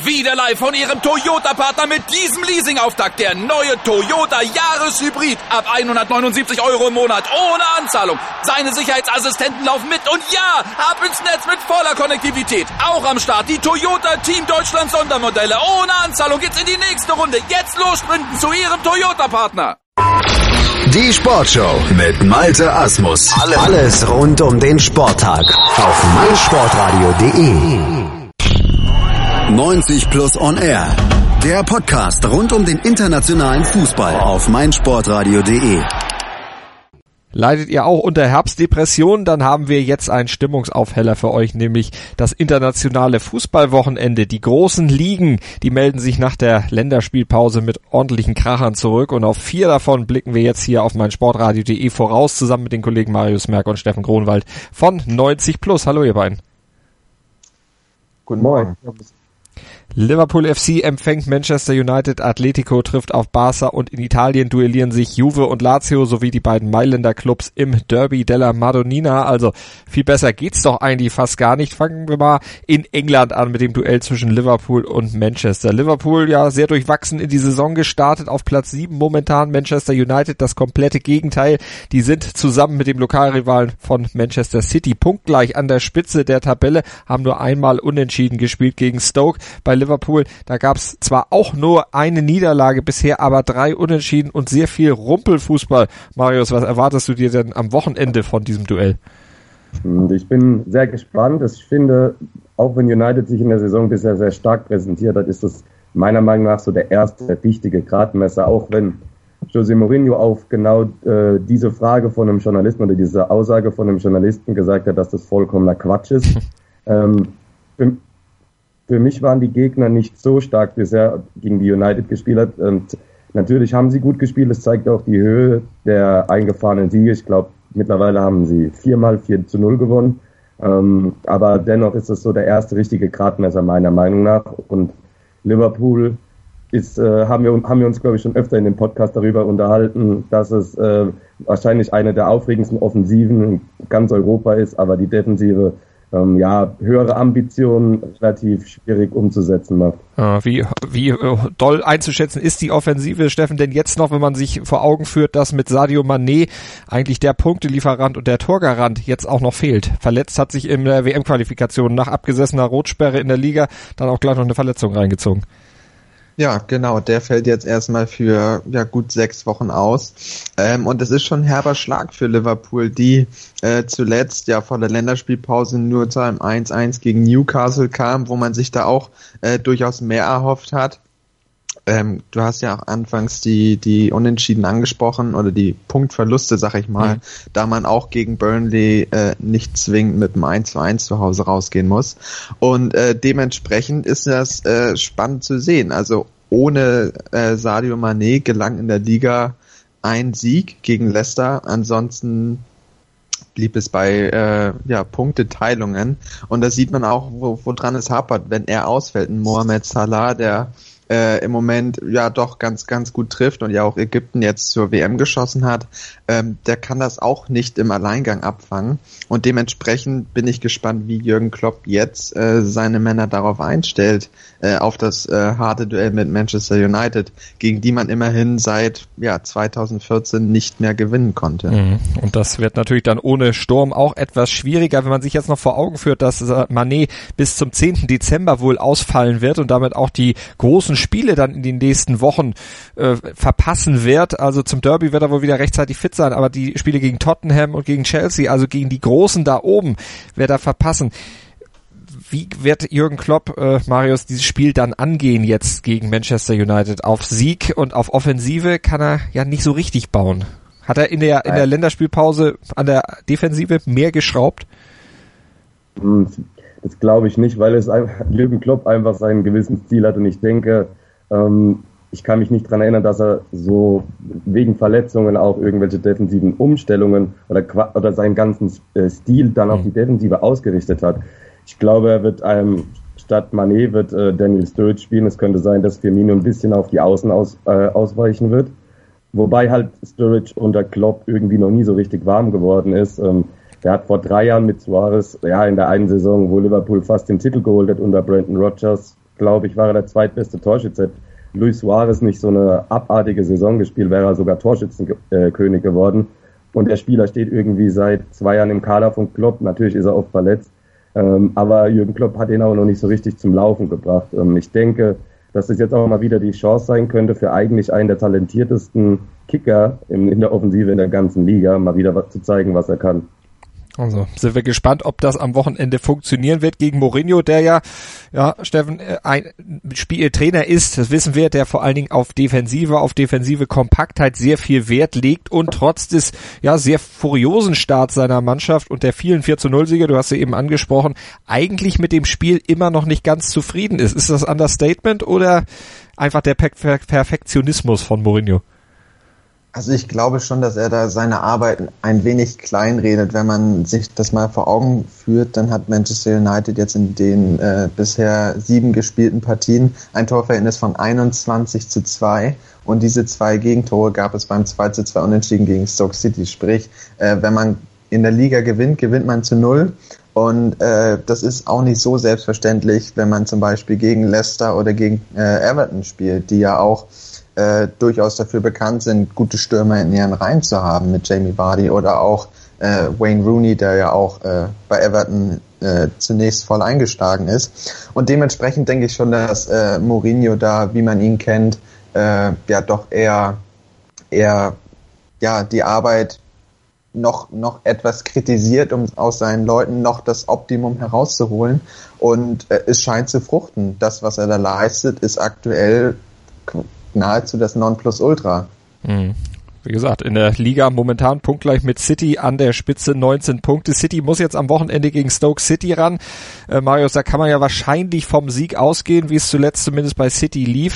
Wieder live von Ihrem Toyota-Partner mit diesem Leasing-Auftakt. Der neue Toyota Jahreshybrid. Ab 179 € im Monat. Ohne Anzahlung. Seine Sicherheitsassistenten laufen mit. Und ja, ab ins Netz mit voller Konnektivität. Auch am Start die Toyota Team Deutschland Sondermodelle. Ohne Anzahlung geht's in die nächste Runde. Jetzt los sprinten zu Ihrem Toyota-Partner. Die Sportshow mit Malte Asmus. Alles rund um den Sporttag auf meinsportradio.de. 90 Plus on Air. Der Podcast rund um den internationalen Fußball auf meinsportradio.de. Leidet ihr auch unter Herbstdepressionen? Dann haben wir jetzt einen Stimmungsaufheller für euch, nämlich das internationale Fußballwochenende. Die großen Ligen, die melden sich nach der Länderspielpause mit ordentlichen Krachern zurück und auf 4 davon blicken wir jetzt hier auf meinsportradio.de voraus, zusammen mit den Kollegen Marius Merck und Steffen Kronwald von 90 Plus. Hallo ihr beiden. Guten Morgen. Liverpool FC empfängt Manchester United, Atletico trifft auf Barca und in Italien duellieren sich Juve und Lazio sowie die beiden Mailänder Clubs im Derby della Madonnina. Also viel besser geht's doch eigentlich fast gar nicht. Fangen wir mal in England an mit dem Duell zwischen Liverpool und Manchester. Liverpool ja sehr durchwachsen in die Saison gestartet, auf Platz 7 momentan. Manchester United das komplette Gegenteil. Die sind zusammen mit dem Lokalrivalen von Manchester City punktgleich an der Spitze der Tabelle, haben nur einmal unentschieden gespielt gegen Stoke. Bei Liverpool, da gab es zwar auch nur eine Niederlage bisher, aber 3 Unentschieden und sehr viel Rumpelfußball. Marius, was erwartest du dir denn am Wochenende von diesem Duell? Ich bin sehr gespannt. Ich finde, auch wenn United sich in der Saison bisher sehr stark präsentiert hat, ist das meiner Meinung nach so der erste richtige Gradmesser, auch wenn José Mourinho auf genau diese Frage von einem Journalisten oder diese Aussage von einem Journalisten gesagt hat, dass das vollkommener Quatsch ist. Für mich waren die Gegner nicht so stark bisher, gegen die United gespielt hat. Und natürlich haben sie gut gespielt. Das zeigt auch die Höhe der eingefahrenen Siege. Ich glaube, mittlerweile haben sie 4-0 gewonnen. Aber dennoch ist es so der erste richtige Gradmesser meiner Meinung nach. Und Liverpool haben wir uns, glaube ich, schon öfter in dem Podcast darüber unterhalten, dass es wahrscheinlich eine der aufregendsten Offensiven in ganz Europa ist. Aber die Defensive höhere Ambitionen relativ schwierig umzusetzen macht. Wie doll einzuschätzen ist die Offensive, Steffen, denn jetzt noch, wenn man sich vor Augen führt, dass mit Sadio Mané eigentlich der Punktelieferant und der Torgarant jetzt auch noch fehlt. Verletzt hat sich in der WM-Qualifikation nach abgesessener Rotsperre in der Liga dann auch gleich noch eine Verletzung reingezogen. Ja, genau, der fällt jetzt erstmal für gut 6 Wochen aus. Und es ist schon ein herber Schlag für Liverpool, die zuletzt vor der Länderspielpause nur zu einem 1-1 gegen Newcastle kam, wo man sich da auch durchaus mehr erhofft hat. Du hast ja auch anfangs die Unentschieden angesprochen oder die Punktverluste, sag ich mal, da man auch gegen Burnley nicht zwingend mit dem 1-1 zu Hause rausgehen muss. Und dementsprechend ist das spannend zu sehen. Also ohne Sadio Mané gelang in der Liga ein Sieg gegen Leicester. Ansonsten blieb es bei Punkteteilungen. Und da sieht man auch, woran es hapert, wenn er ausfällt. Ein Mohamed Salah, der im Moment doch ganz, ganz gut trifft und ja auch Ägypten jetzt zur WM geschossen hat, der kann das auch nicht im Alleingang abfangen. Und dementsprechend bin ich gespannt, wie Jürgen Klopp jetzt seine Männer darauf einstellt, auf das harte Duell mit Manchester United, gegen die man immerhin seit 2014 nicht mehr gewinnen konnte. Und das wird natürlich dann ohne Sturm auch etwas schwieriger, wenn man sich jetzt noch vor Augen führt, dass Mané bis zum 10. Dezember wohl ausfallen wird und damit auch die großen Spiele dann in den nächsten Wochen verpassen wird. Also zum Derby wird er wohl wieder rechtzeitig fit sein, aber die Spiele gegen Tottenham und gegen Chelsea, also gegen die Großen da oben, wird er verpassen. Wie wird Jürgen Klopp, Marius, dieses Spiel dann angehen jetzt gegen Manchester United? Auf Sieg und auf Offensive kann er ja nicht so richtig bauen. Hat er in der Länderspielpause an der Defensive mehr geschraubt? Das glaube ich nicht, weil Jürgen Klopp einfach seinen gewissen Stil hat und ich denke, ich kann mich nicht daran erinnern, dass er so wegen Verletzungen auch irgendwelche defensiven Umstellungen oder seinen ganzen Stil dann auf die Defensive ausgerichtet hat. Ich glaube, er wird statt Mané wird Daniel Sturridge spielen. Es könnte sein, dass Firmino ein bisschen auf die Außen ausweichen wird. Wobei halt Sturridge unter Klopp irgendwie noch nie so richtig warm geworden ist. Er hat vor 3 Jahren mit Suarez, in der einen Saison, wo Liverpool fast den Titel geholt hat unter Brendan Rodgers, glaube ich, war er der zweitbeste Torschütze. Luis Suarez nicht so eine abartige Saison gespielt, wäre er sogar Torschützenkönig geworden. Und der Spieler steht irgendwie seit 2 Jahren im Kader von Klopp. Natürlich ist er oft verletzt. Aber Jürgen Klopp hat ihn auch noch nicht so richtig zum Laufen gebracht. Ich denke, dass es jetzt auch mal wieder die Chance sein könnte, für eigentlich einen der talentiertesten Kicker in der Offensive in der ganzen Liga mal wieder zu zeigen, was er kann. Also sind wir gespannt, ob das am Wochenende funktionieren wird gegen Mourinho, der ja Steffen, ein Trainer ist, das wissen wir, der vor allen Dingen auf defensive Kompaktheit sehr viel Wert legt und trotz des sehr furiosen Starts seiner Mannschaft und der vielen 4-0-Siege, du hast sie eben angesprochen, eigentlich mit dem Spiel immer noch nicht ganz zufrieden ist. Ist das Understatement oder einfach der Perfektionismus von Mourinho? Also ich glaube schon, dass er da seine Arbeit ein wenig kleinredet. Wenn man sich das mal vor Augen führt, dann hat Manchester United jetzt in den bisher 7 gespielten Partien ein Torverhältnis von 21:2 und diese 2 Gegentore gab es beim 2:2 Unentschieden gegen Stoke City. Sprich, wenn man in der Liga gewinnt man zu 0 und das ist auch nicht so selbstverständlich, wenn man zum Beispiel gegen Leicester oder gegen Everton spielt, die ja auch durchaus dafür bekannt sind, gute Stürmer in ihren Reihen zu haben mit Jamie Vardy oder auch Wayne Rooney, der ja auch bei Everton zunächst voll eingestiegen ist. Und dementsprechend denke ich schon, dass Mourinho da, wie man ihn kennt, doch eher die Arbeit noch etwas kritisiert, um aus seinen Leuten noch das Optimum herauszuholen. Und es scheint zu fruchten. Das, was er da leistet, ist aktuell nahezu das Nonplusultra. Wie gesagt, in der Liga momentan punktgleich mit City an der Spitze, 19 Punkte. City muss jetzt am Wochenende gegen Stoke City ran. Marius, da kann man ja wahrscheinlich vom Sieg ausgehen, wie es zuletzt zumindest bei City lief.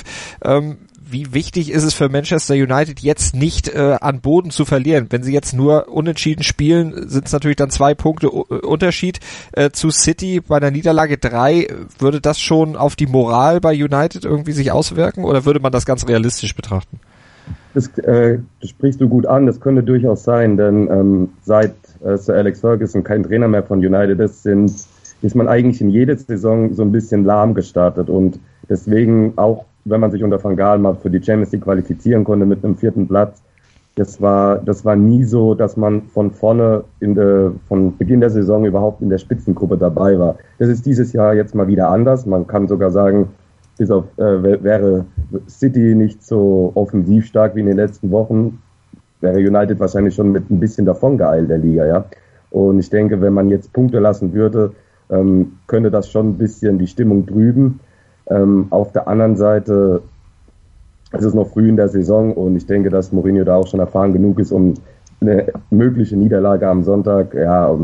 Wie wichtig ist es für Manchester United jetzt nicht an Boden zu verlieren? Wenn sie jetzt nur unentschieden spielen, sind es natürlich dann 2 Punkte Unterschied zu City. Bei der Niederlage 3, würde das schon auf die Moral bei United irgendwie sich auswirken oder würde man das ganz realistisch betrachten? Das sprichst du gut an, das könnte durchaus sein, denn seit Sir Alex Ferguson kein Trainer mehr von United ist man eigentlich in jede Saison so ein bisschen lahm gestartet und deswegen auch, wenn man sich unter Van Gaal mal für die Champions League qualifizieren konnte mit einem 4. Platz, das war nie so, dass man von vorne von Beginn der Saison überhaupt in der Spitzengruppe dabei war. Das ist dieses Jahr jetzt mal wieder anders. Man kann sogar sagen, bis auf wäre City nicht so offensiv stark wie in den letzten Wochen, wäre United wahrscheinlich schon mit ein bisschen davon geeilt der Liga, ja. Und ich denke, wenn man jetzt Punkte lassen würde, könnte das schon ein bisschen die Stimmung trüben. Auf der anderen Seite ist es noch früh in der Saison und ich denke, dass Mourinho da auch schon erfahren genug ist, um eine mögliche Niederlage am Sonntag, er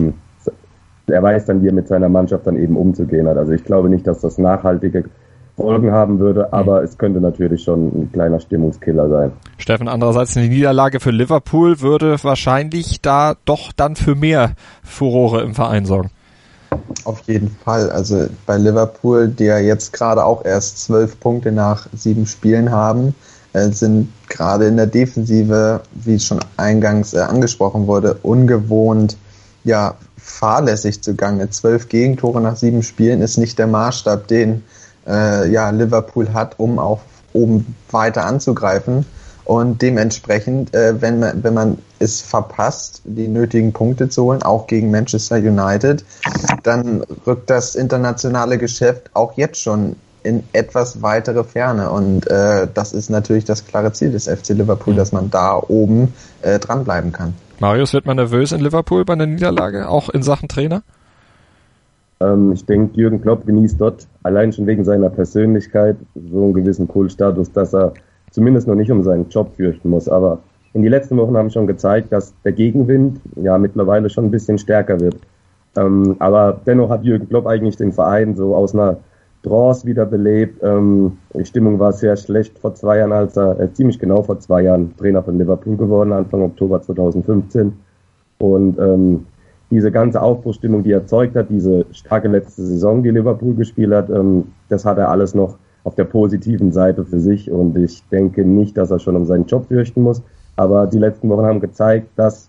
weiß dann, wie er mit seiner Mannschaft dann eben umzugehen hat. Also ich glaube nicht, dass das nachhaltige Folgen haben würde, aber es könnte natürlich schon ein kleiner Stimmungskiller sein. Steffen, andererseits eine Niederlage für Liverpool würde wahrscheinlich da doch dann für mehr Furore im Verein sorgen. Auf jeden Fall. Also bei Liverpool, die ja jetzt gerade auch erst 12 Punkte nach 7 Spielen haben, sind gerade in der Defensive, wie schon eingangs angesprochen wurde, ungewohnt fahrlässig zugange. 12 Gegentore nach 7 Spielen ist nicht der Maßstab, den Liverpool hat, um auch oben weiter anzugreifen. Und dementsprechend, wenn man es verpasst, die nötigen Punkte zu holen, auch gegen Manchester United, dann rückt das internationale Geschäft auch jetzt schon in etwas weitere Ferne. Und das ist natürlich das klare Ziel des FC Liverpool, dass man da oben dranbleiben kann. Marius, wird man nervös in Liverpool bei einer Niederlage, auch in Sachen Trainer? Ich denke, Jürgen Klopp genießt dort allein schon wegen seiner Persönlichkeit so einen gewissen Kultstatus, dass er zumindest noch nicht um seinen Job fürchten muss. Aber in den letzten Wochen haben schon gezeigt, dass der Gegenwind mittlerweile schon ein bisschen stärker wird. Aber dennoch hat Jürgen Klopp eigentlich den Verein so aus einer Trance wiederbelebt. Die Stimmung war sehr schlecht vor 2 Jahren, als er ziemlich genau vor 2 Jahren Trainer von Liverpool geworden, Anfang Oktober 2015. Und diese ganze Aufbruchsstimmung, die er erzeugt hat, diese starke letzte Saison, die Liverpool gespielt hat, das hat er alles noch auf der positiven Seite für sich und ich denke nicht, dass er schon um seinen Job fürchten muss, aber die letzten Wochen haben gezeigt, dass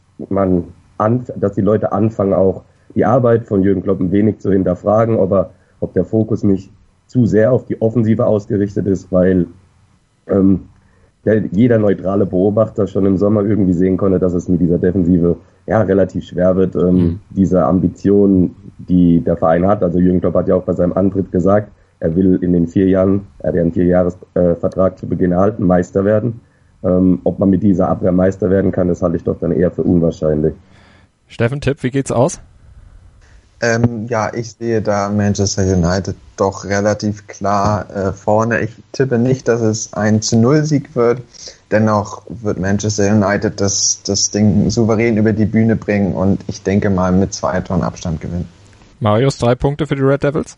die Leute anfangen, auch die Arbeit von Jürgen Klopp ein wenig zu hinterfragen, ob der Fokus nicht zu sehr auf die Offensive ausgerichtet ist, weil jeder neutrale Beobachter schon im Sommer irgendwie sehen konnte, dass es mit dieser Defensive relativ schwer wird. Diese Ambitionen, die der Verein hat, also Jürgen Klopp hat ja auch bei seinem Antritt gesagt, er will in den 4 Jahren, er hat ja einen 4-Jahres-Vertrag zu Beginn erhalten, Meister werden. Ob man mit dieser Abwehr Meister werden kann, das halte ich doch dann eher für unwahrscheinlich. Steffen, Tipp, wie geht's aus? Ich sehe da Manchester United doch relativ klar vorne. Ich tippe nicht, dass es ein 0-Sieg wird. Dennoch wird Manchester United das Ding souverän über die Bühne bringen und ich denke mal mit 2 Toren Abstand gewinnen. Marius, 3 Punkte für die Red Devils?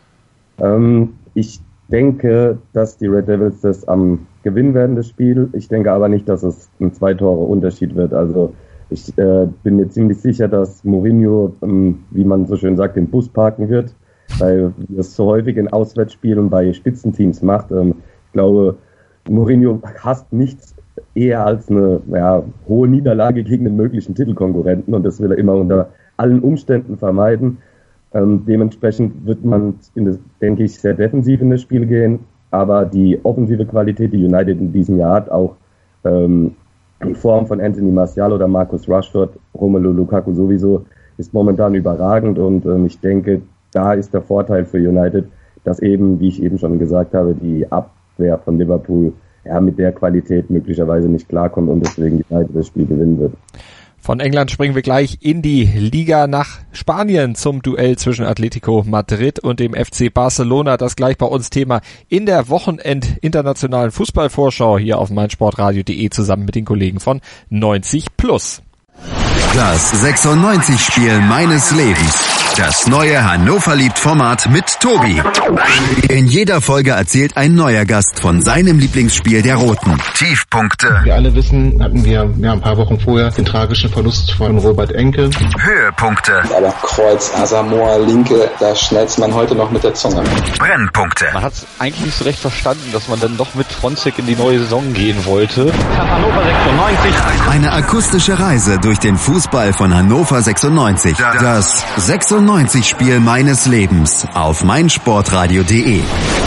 Ich denke, dass die Red Devils das am Gewinn werden, das Spiel. Ich denke aber nicht, dass es ein 2-Tore-Unterschied wird. Also ich bin mir ziemlich sicher, dass Mourinho, wie man so schön sagt, den Bus parken wird, weil das so häufig in Auswärtsspielen bei Spitzenteams macht. Ich glaube, Mourinho hasst nichts eher als eine hohe Niederlage gegen den möglichen Titelkonkurrenten und das will er immer unter allen Umständen vermeiden. Dementsprechend wird man, denke ich, sehr defensiv in das Spiel gehen, aber die offensive Qualität, die United in diesem Jahr hat, auch in Form von Anthony Martial oder Marcus Rashford, Romelu Lukaku sowieso, ist momentan überragend und ich denke, da ist der Vorteil für United, dass eben, wie ich eben schon gesagt habe, die Abwehr von Liverpool mit der Qualität möglicherweise nicht klarkommt und deswegen United das Spiel gewinnen wird. Von England springen wir gleich in die Liga nach Spanien zum Duell zwischen Atletico Madrid und dem FC Barcelona. Das gleich bei uns Thema in der Wochenend-internationalen Fußballvorschau hier auf meinsportradio.de zusammen mit den Kollegen von 90+. Das 96-Spiel meines Lebens. Das neue Hannover-liebt-Format mit Tobi. In jeder Folge erzählt ein neuer Gast von seinem Lieblingsspiel der Roten. Tiefpunkte. Wir alle wissen, hatten wir ein paar Wochen vorher den tragischen Verlust von Robert Enke. Höhepunkte. Aber Kreuz, Asamoah, Linke, da schnellt man heute noch mit der Zunge. Brennpunkte. Man hat es eigentlich nicht so recht verstanden, dass man dann doch mit Fronzek in die neue Saison gehen wollte. Hannover 96. Eine akustische Reise durch den Fußball von Hannover 96. Das 96-Spiel meines Lebens auf meinsportradio.de.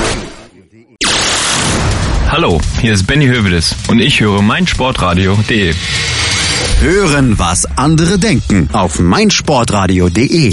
Hallo, hier ist Benny Hövedes und ich höre meinsportradio.de. Hören, was andere denken auf meinsportradio.de.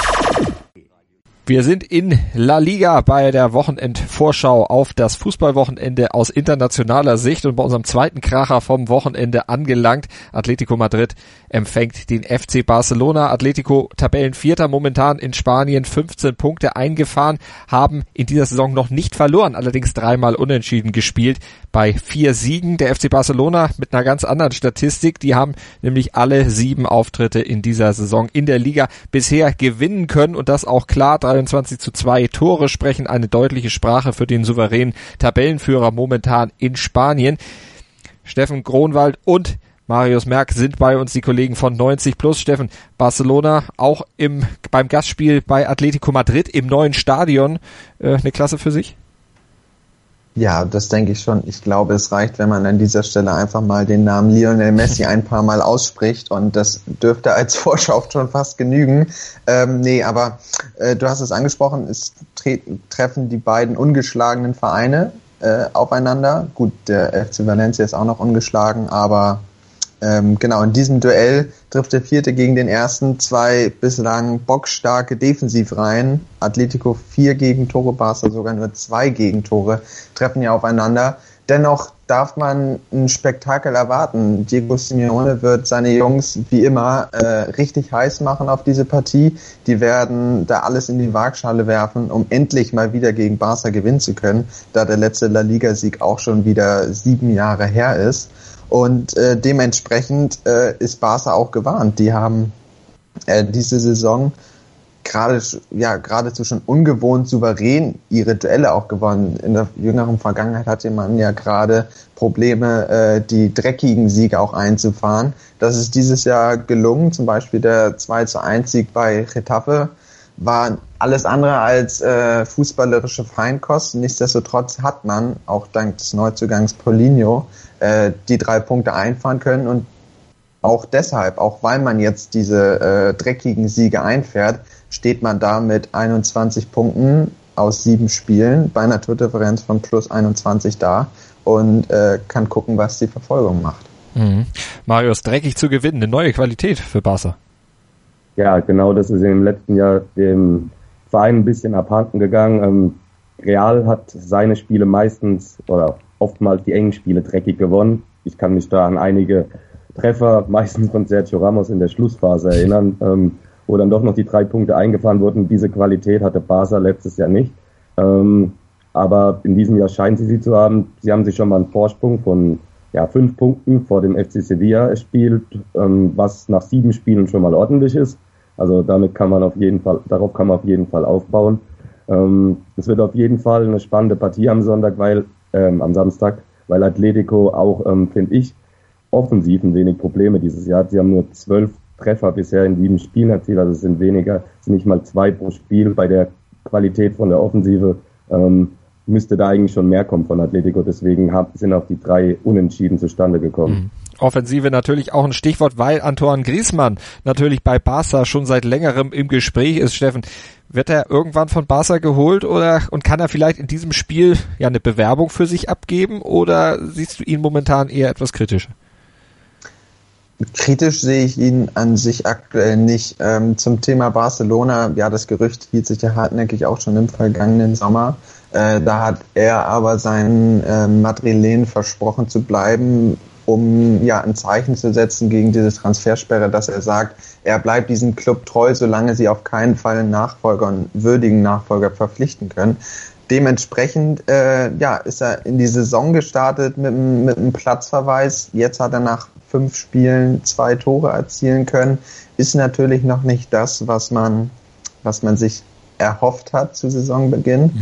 Wir sind in La Liga bei der Wochenendvorschau auf das Fußballwochenende aus internationaler Sicht und bei unserem zweiten Kracher vom Wochenende angelangt. Atletico Madrid empfängt den FC Barcelona. Atletico Tabellenvierter momentan in Spanien, 15 Punkte eingefahren, haben in dieser Saison noch nicht verloren, allerdings 3-mal unentschieden gespielt bei 4 Siegen. Der FC Barcelona mit einer ganz anderen Statistik, die haben nämlich alle 7 Auftritte in dieser Saison in der Liga bisher gewinnen können und das auch klar. 23:2 Tore sprechen eine deutliche Sprache für den souveränen Tabellenführer momentan in Spanien. Steffen Gronwald und Marius Merck sind bei uns, die Kollegen von 90+. Steffen, Barcelona auch beim Gastspiel bei Atletico Madrid im neuen Stadion eine Klasse für sich? Ja, das denke ich schon. Ich glaube, es reicht, wenn man an dieser Stelle einfach mal den Namen Lionel Messi ein paar Mal ausspricht und das dürfte als Vorschau schon fast genügen. Aber du hast es angesprochen, es treffen die beiden ungeschlagenen Vereine aufeinander. Gut, der FC Valencia ist auch noch ungeschlagen, aber genau, in diesem Duell trifft der Vierte gegen den Ersten, 2 bislang bockstarke Defensivreihen. Atletico 4 Gegentore, Barca sogar nur 2 Gegentore, treffen ja aufeinander. Dennoch darf man ein Spektakel erwarten. Diego Simeone wird seine Jungs wie immer richtig heiß machen auf diese Partie. Die werden da alles in die Waagschale werfen, um endlich mal wieder gegen Barca gewinnen zu können, da der letzte La Liga-Sieg auch schon wieder 7 Jahre her ist. Und dementsprechend ist Barca auch gewarnt. Die haben diese Saison geradezu schon ungewohnt souverän ihre Duelle auch gewonnen. In der jüngeren Vergangenheit hatte man ja gerade Probleme, die dreckigen Siege auch einzufahren. Das ist dieses Jahr gelungen. Zum Beispiel der 2:1-Sieg bei Getafe war alles andere als fußballerische Feinkost. Nichtsdestotrotz hat man, auch dank des Neuzugangs Paulinho, die 3 Punkte einfahren können und auch deshalb, auch weil man jetzt diese dreckigen Siege einfährt, steht man da mit 21 Punkten aus 7 Spielen bei einer Tordifferenz von plus 21 da und kann gucken, was die Verfolgung macht. Mhm. Marius, dreckig zu gewinnen, eine neue Qualität für Barca. Ja, genau, das ist im letzten Jahr dem Verein ein bisschen abhanden gegangen. Real hat seine Spiele meistens oder oftmals die engen Spiele dreckig gewonnen. Ich kann mich da an einige Treffer, meistens von Sergio Ramos in der Schlussphase erinnern, wo dann doch noch die 3 Punkte eingefahren wurden. Diese Qualität hatte Barca letztes Jahr nicht. Aber in diesem Jahr scheinen sie zu haben. Sie haben sich schon mal einen Vorsprung von 5 Punkten vor dem FC Sevilla erspielt, was nach 7 Spielen schon mal ordentlich ist. Also darauf kann man auf jeden Fall aufbauen. Es wird auf jeden Fall eine spannende Partie am Samstag, weil Atletico auch, finde ich, offensiv ein wenig Probleme dieses Jahr hat. Sie haben nur 12 Treffer bisher in 7 Spielen erzielt, also es sind nicht mal 2 pro Spiel. Bei der Qualität von der Offensive müsste da eigentlich schon mehr kommen von Atletico, deswegen sind auch die 3 Unentschieden zustande gekommen. Offensive natürlich auch ein Stichwort, weil Antoine Griezmann natürlich bei Barca schon seit längerem im Gespräch ist. Steffen, wird er irgendwann von Barca geholt und kann er vielleicht in diesem Spiel eine Bewerbung für sich abgeben oder siehst du ihn momentan eher etwas kritisch? Kritisch sehe ich ihn an sich aktuell nicht. Zum Thema Barcelona, das Gerücht hielt sich ja hartnäckig auch schon im vergangenen Sommer. Da hat er aber seinen Madrilen versprochen zu bleiben, um ein Zeichen zu setzen gegen diese Transfersperre, dass er sagt, er bleibt diesem Club treu, solange sie auf keinen Fall einen würdigen Nachfolger verpflichten können. Dementsprechend ist er in die Saison gestartet mit einem Platzverweis. Jetzt hat er nach 5 Spielen 2 Tore erzielen können. Ist natürlich noch nicht das, was man sich erhofft hat zu Saisonbeginn.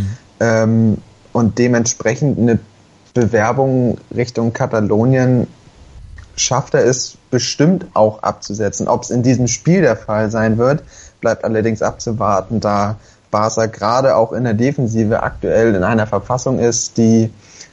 Und dementsprechend eine Bewerbung Richtung Katalonien schafft er es bestimmt auch abzusetzen. Ob es in diesem Spiel der Fall sein wird, bleibt allerdings abzuwarten, da Barca gerade auch in der Defensive aktuell in einer Verfassung ist, die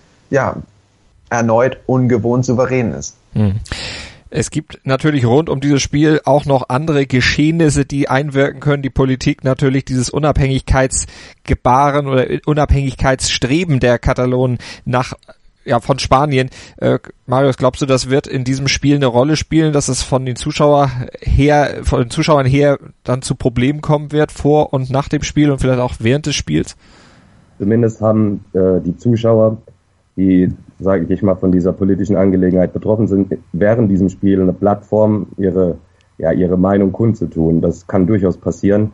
erneut ungewohnt souverän ist. Es gibt natürlich rund um dieses Spiel auch noch andere Geschehnisse, die einwirken können. Die Politik natürlich, dieses Unabhängigkeitsgebaren oder Unabhängigkeitsstreben der Katalonen von Spanien. Marius, glaubst du, das wird in diesem Spiel eine Rolle spielen, dass es von den Zuschauern her dann zu Problemen kommen wird vor und nach dem Spiel und vielleicht auch während des Spiels? Zumindest haben die Zuschauer, die, sage ich mal, von dieser politischen Angelegenheit betroffen sind, während diesem Spiel eine Plattform, ihre Meinung kundzutun. Das kann durchaus passieren.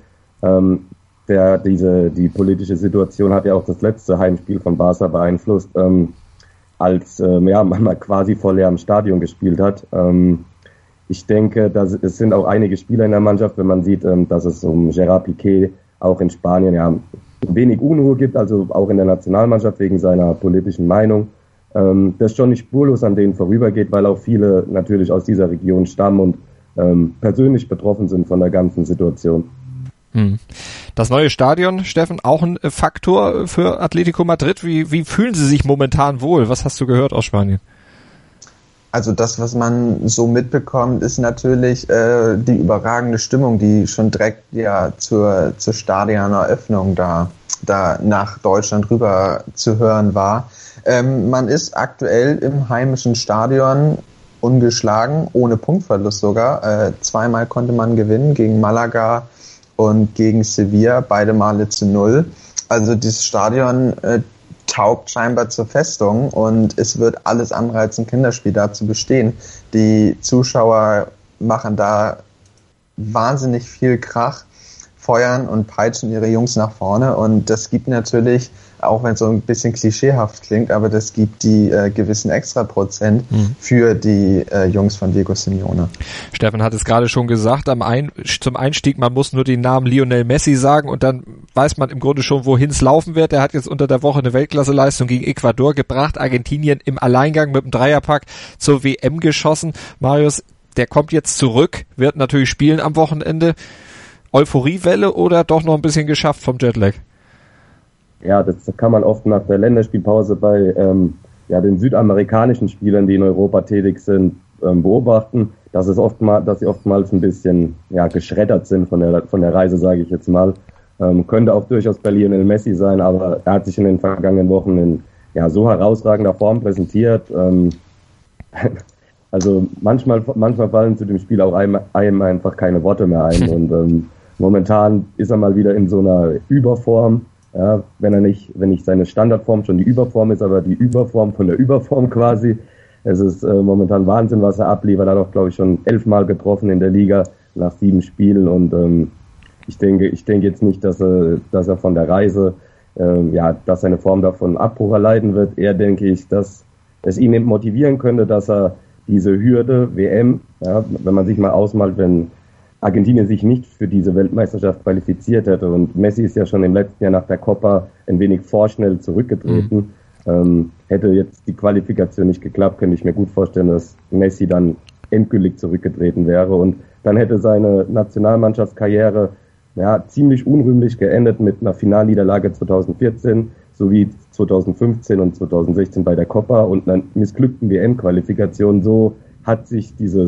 Die politische Situation hat ja auch das letzte Heimspiel von Barca beeinflusst, als man mal quasi vor leerem Stadion gespielt hat. Ich denke, es sind auch einige Spieler in der Mannschaft, wenn man sieht, dass es um Gerard Piqué auch in Spanien wenig Unruhe gibt, also auch in der Nationalmannschaft wegen seiner politischen Meinung. Das schon nicht spurlos an denen vorübergeht, weil auch viele natürlich aus dieser Region stammen und persönlich betroffen sind von der ganzen Situation. Das neue Stadion, Steffen, auch ein Faktor für Atletico Madrid. Wie fühlen sie sich momentan wohl? Was hast du gehört aus Spanien? Also das, was man so mitbekommt, ist natürlich die überragende Stimmung, die schon direkt zur Stadioneröffnung da nach Deutschland rüber zu hören war. Man ist aktuell im heimischen Stadion ungeschlagen, ohne Punktverlust sogar. 2-mal konnte man gewinnen gegen Malaga und gegen Sevilla, beide Male zu 0. Also dieses Stadion taugt scheinbar zur Festung und es wird alles andere als ein Kinderspiel da zu bestehen. Die Zuschauer machen da wahnsinnig viel Krach, feuern und peitschen ihre Jungs nach vorne und das gibt natürlich, auch wenn es so ein bisschen klischeehaft klingt, aber das gibt die gewissen Extraprozent für die Jungs von Diego Simeone. Steffen hat es gerade schon gesagt, zum Einstieg, man muss nur den Namen Lionel Messi sagen und dann weiß man im Grunde schon, wohin es laufen wird. Er hat jetzt unter der Woche eine Weltklasseleistung gegen Ecuador gebracht, Argentinien im Alleingang mit dem Dreierpack zur WM geschossen. Marius, der kommt jetzt zurück, wird natürlich spielen am Wochenende. Euphoriewelle oder doch noch ein bisschen geschafft vom Jetlag? Ja, das kann man oft nach der Länderspielpause bei den südamerikanischen Spielern, die in Europa tätig sind, beobachten, dass sie oftmals ein bisschen geschreddert sind von der Reise, sage ich jetzt mal. Könnte auch durchaus bei Lionel Messi sein, aber er hat sich in den vergangenen Wochen in so herausragender Form präsentiert. Also manchmal fallen zu dem Spiel auch einem einfach keine Worte mehr ein. Und momentan ist er mal wieder in so einer Überform. Ja, wenn nicht seine Standardform schon die Überform ist, aber die Überform von der Überform quasi. Es ist momentan Wahnsinn, was er abliefert. Er hat auch, glaube ich, schon 11 Mal getroffen in der Liga nach 7 Spielen. Und ich denke jetzt nicht, dass er von der Reise, dass seine Form davon Abbruch erleiden wird. Eher denke ich, dass es ihn eben motivieren könnte, dass er diese Hürde WM, wenn man sich mal ausmalt, wenn Argentinien sich nicht für diese Weltmeisterschaft qualifiziert hätte und Messi ist ja schon im letzten Jahr nach der Copa ein wenig vorschnell zurückgetreten, hätte jetzt die Qualifikation nicht geklappt, könnte ich mir gut vorstellen, dass Messi dann endgültig zurückgetreten wäre und dann hätte seine Nationalmannschaftskarriere ziemlich unrühmlich geendet mit einer Finalniederlage 2014 sowie 2015 und 2016 bei der Copa und einer missglückten WM-Qualifikation. So hat sich diese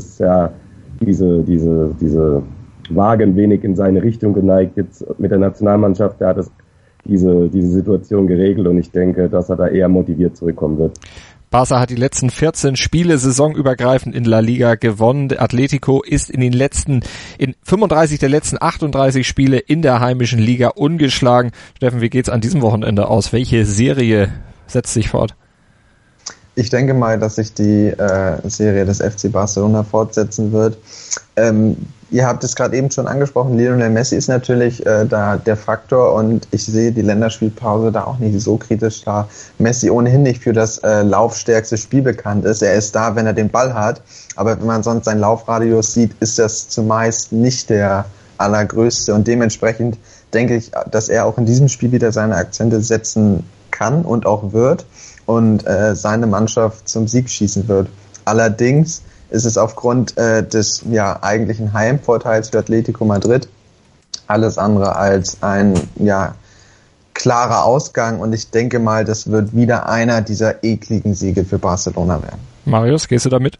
Waage ein wenig in seine Richtung geneigt. Jetzt mit der Nationalmannschaft, der hat diese Situation geregelt und ich denke, dass er da eher motiviert zurückkommen wird. Barca hat die letzten 14 Spiele saisonübergreifend in La Liga gewonnen. Atletico ist in 35 der letzten 38 Spiele in der heimischen Liga ungeschlagen. Steffen, wie geht's an diesem Wochenende aus? Welche Serie setzt sich fort? Ich denke mal, dass sich die Serie des FC Barcelona fortsetzen wird. Ihr habt es gerade eben schon angesprochen, Lionel Messi ist natürlich da der Faktor und ich sehe die Länderspielpause da auch nicht so kritisch, da Messi ohnehin nicht für das laufstärkste Spiel bekannt ist. Er ist da, wenn er den Ball hat, aber wenn man sonst seinen Laufradius sieht, ist das zumeist nicht der allergrößte und dementsprechend denke ich, dass er auch in diesem Spiel wieder seine Akzente setzen kann und auch wird und seine Mannschaft zum Sieg schießen wird. Allerdings ist es aufgrund des eigentlichen Heimvorteils für Atletico Madrid alles andere als ein klarer Ausgang und ich denke mal, das wird wieder einer dieser ekligen Siege für Barcelona werden. Marius, gehst du damit?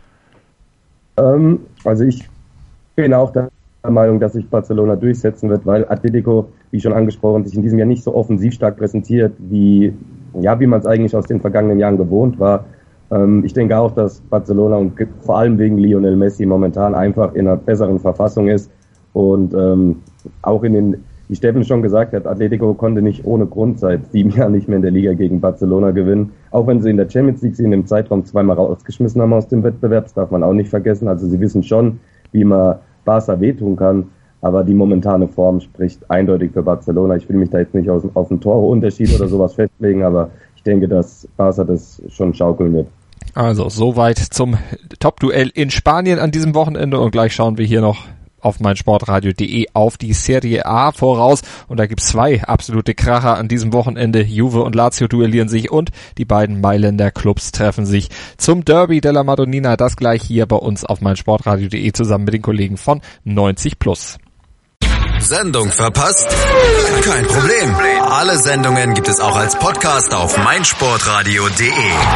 Also ich bin auch der Meinung, dass sich Barcelona durchsetzen wird, weil Atletico, wie schon angesprochen, sich in diesem Jahr nicht so offensiv stark präsentiert, wie man es eigentlich aus den vergangenen Jahren gewohnt war. Ich denke auch, dass Barcelona und vor allem wegen Lionel Messi momentan einfach in einer besseren Verfassung ist und auch wie Steffen schon gesagt hat, Atletico konnte nicht ohne Grund seit 7 Jahren nicht mehr in der Liga gegen Barcelona gewinnen. Auch wenn sie in der Champions League sie in dem Zeitraum 2-mal rausgeschmissen haben aus dem Wettbewerb, das darf man auch nicht vergessen. Also sie wissen schon, wie man Barca wehtun kann, aber die momentane Form spricht eindeutig für Barcelona. Ich will mich da jetzt nicht auf einen Toreunterschied oder sowas festlegen, aber ich denke, dass Barca das schon schaukeln wird. Also soweit zum Top-Duell in Spanien an diesem Wochenende und gleich schauen wir hier noch auf meinsportradio.de auf die Serie A voraus und da gibt's 2 absolute Kracher an diesem Wochenende. Juve und Lazio duellieren sich und die beiden Mailänder Clubs treffen sich zum Derby della Madonnina. Das gleich hier bei uns auf meinsportradio.de zusammen mit den Kollegen von 90+. Sendung verpasst? Kein Problem. Alle Sendungen gibt es auch als Podcast auf meinsportradio.de.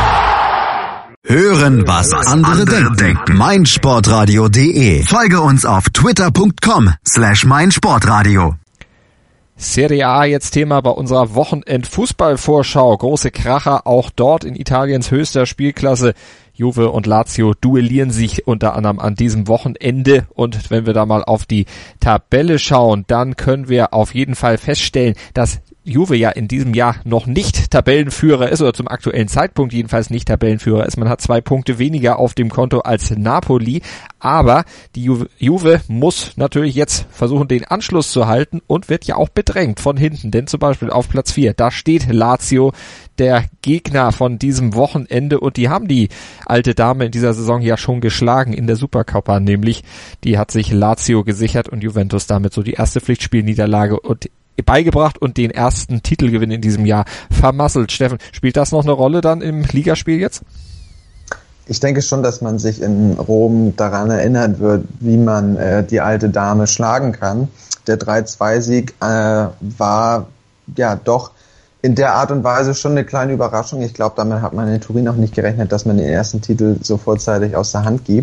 Hören, was andere denken. meinsportradio.de. Folge uns auf twitter.com/meinsportradio. Serie A jetzt Thema bei unserer Wochenend-Fußball-Vorschau. Große Kracher auch dort in Italiens höchster Spielklasse. Juve und Lazio duellieren sich unter anderem an diesem Wochenende und wenn wir da mal auf die Tabelle schauen, dann können wir auf jeden Fall feststellen, dass Juve ja in diesem Jahr noch nicht Tabellenführer ist oder zum aktuellen Zeitpunkt jedenfalls nicht Tabellenführer ist. Man hat 2 Punkte weniger auf dem Konto als Napoli, aber die Juve muss natürlich jetzt versuchen, den Anschluss zu halten und wird ja auch bedrängt von hinten, denn zum Beispiel auf Platz 4, da steht Lazio, der Gegner von diesem Wochenende und die haben die alte Dame in dieser Saison ja schon geschlagen in der Supercoppa, nämlich die hat sich Lazio gesichert und Juventus damit so die erste Pflichtspielniederlage und beigebracht und den ersten Titelgewinn in diesem Jahr vermasselt. Steffen, spielt das noch eine Rolle dann im Ligaspiel jetzt? Ich denke schon, dass man sich in Rom daran erinnern wird, wie man die alte Dame schlagen kann. Der 3-2-Sieg war ja doch in der Art und Weise schon eine kleine Überraschung. Ich glaube, damit hat man in Turin auch nicht gerechnet, dass man den ersten Titel so vorzeitig aus der Hand gibt.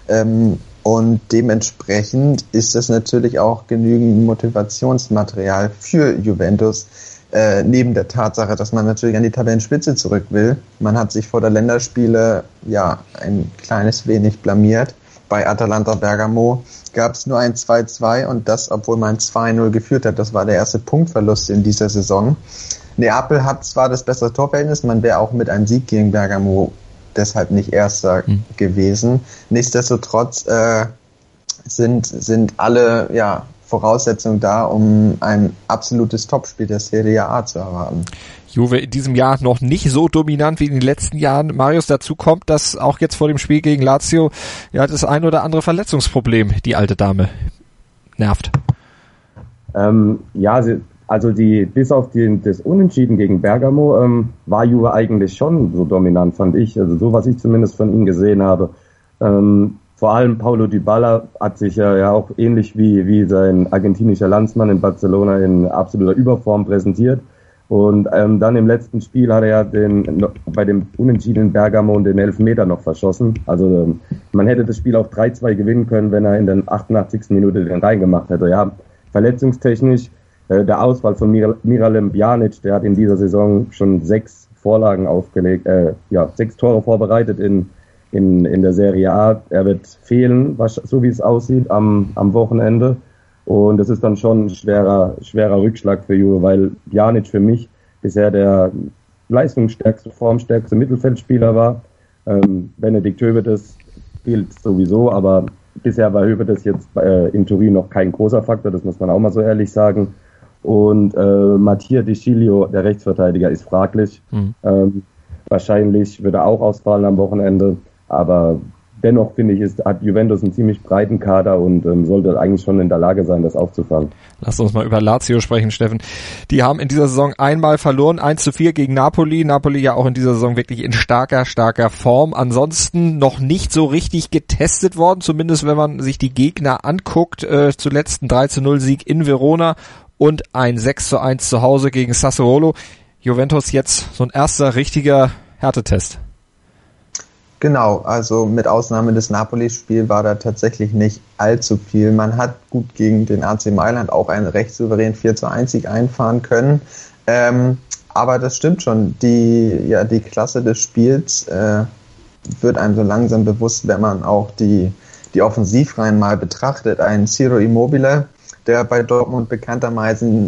Und dementsprechend ist das natürlich auch genügend Motivationsmaterial für Juventus, neben der Tatsache, dass man natürlich an die Tabellenspitze zurück will. Man hat sich vor der Länderspiele ja ein kleines wenig blamiert. Bei Atalanta Bergamo gab es nur ein 2-2 und das, obwohl man 2-0 geführt hat. Das war der erste Punktverlust in dieser Saison. Neapel hat zwar das bessere Torverhältnis, man wäre auch mit einem Sieg gegen Bergamo deshalb nicht Erster gewesen. Nichtsdestotrotz sind alle Voraussetzungen da, um ein absolutes Topspiel der Serie A zu erwarten. Juve in diesem Jahr noch nicht so dominant wie in den letzten Jahren. Marius, dazu kommt, dass auch jetzt vor dem Spiel gegen Lazio das ein oder andere Verletzungsproblem die alte Dame nervt. Bis auf das Unentschieden gegen Bergamo war Juve eigentlich schon so dominant, fand ich. Also so, was ich zumindest von ihm gesehen habe. Vor allem Paulo Dybala hat sich ja auch ähnlich wie sein argentinischer Landsmann in Barcelona in absoluter Überform präsentiert. Und dann im letzten Spiel hat er bei dem unentschiedenen Bergamo den Elfmeter noch verschossen. Also man hätte das Spiel auch 3-2 gewinnen können, wenn er in der 88. Minute den reingemacht hätte. Ja, verletzungstechnisch der Ausfall von Miralem Pjanic, der hat in dieser Saison schon 6 Vorlagen aufgelegt, 6 Tore vorbereitet in der Serie A. Er wird fehlen, so wie es aussieht, am Wochenende. Und das ist dann schon ein schwerer Rückschlag für Juve, weil Pjanic für mich bisher der leistungsstärkste, formstärkste Mittelfeldspieler war. Benedikt Höwedes spielt sowieso, aber bisher war Höwedes jetzt in Turin noch kein großer Faktor, das muss man auch mal so ehrlich sagen. Und Mattia Di Ciglio, der Rechtsverteidiger, ist fraglich. Wahrscheinlich wird er auch ausfallen am Wochenende, aber dennoch finde ich, hat Juventus einen ziemlich breiten Kader und sollte eigentlich schon in der Lage sein, das aufzufangen. Lass uns mal über Lazio sprechen, Steffen. Die haben in dieser Saison einmal verloren, 1-4 gegen Napoli. Napoli ja auch in dieser Saison wirklich in starker Form. Ansonsten noch nicht so richtig getestet worden, zumindest wenn man sich die Gegner anguckt. Zuletzt ein 3-0-Sieg in Verona und ein 6-1 zu Hause gegen Sassuolo. Juventus jetzt so ein erster richtiger Härtetest. Genau, also mit Ausnahme des Napoli-Spiels war da tatsächlich nicht allzu viel. Man hat gut gegen den AC Mailand auch einen recht souveränen 4-1-Sieg einfahren können. Aber das stimmt schon, die Klasse des Spiels wird einem so langsam bewusst, wenn man auch die Offensivreihen mal betrachtet. Ein Ciro Immobile, der bei Dortmund bekanntermaßen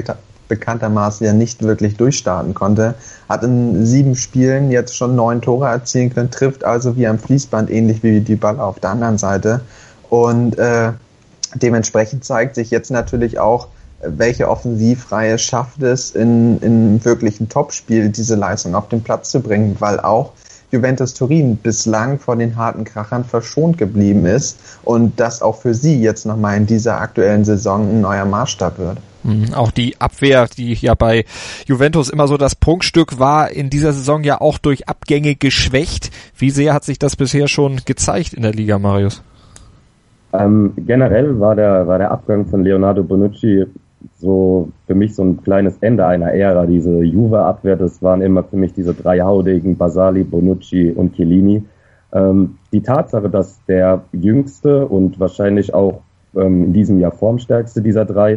ja nicht wirklich durchstarten konnte, hat in 7 Spielen jetzt schon 9 Tore erzielen können, trifft also wie am Fließband, ähnlich wie Dybala auf der anderen Seite. Und dementsprechend zeigt sich jetzt natürlich auch, welche Offensivreihe schafft es, in wirklichen Topspiel diese Leistung auf den Platz zu bringen, weil auch Juventus Turin bislang von den harten Krachern verschont geblieben ist und das auch für sie jetzt nochmal in dieser aktuellen Saison ein neuer Maßstab wird. Auch die Abwehr, die ja bei Juventus immer so das Prunkstück war, in dieser Saison ja auch durch Abgänge geschwächt. Wie sehr hat sich das bisher schon gezeigt in der Liga, Marius? Generell war der Abgang von Leonardo Bonucci so für mich so ein kleines Ende einer Ära. Diese Juve-Abwehr, das waren immer für mich diese 3 Haudegen, Basali, Bonucci und Chiellini. Die Tatsache, dass der jüngste und wahrscheinlich auch in diesem Jahr formstärkste dieser 3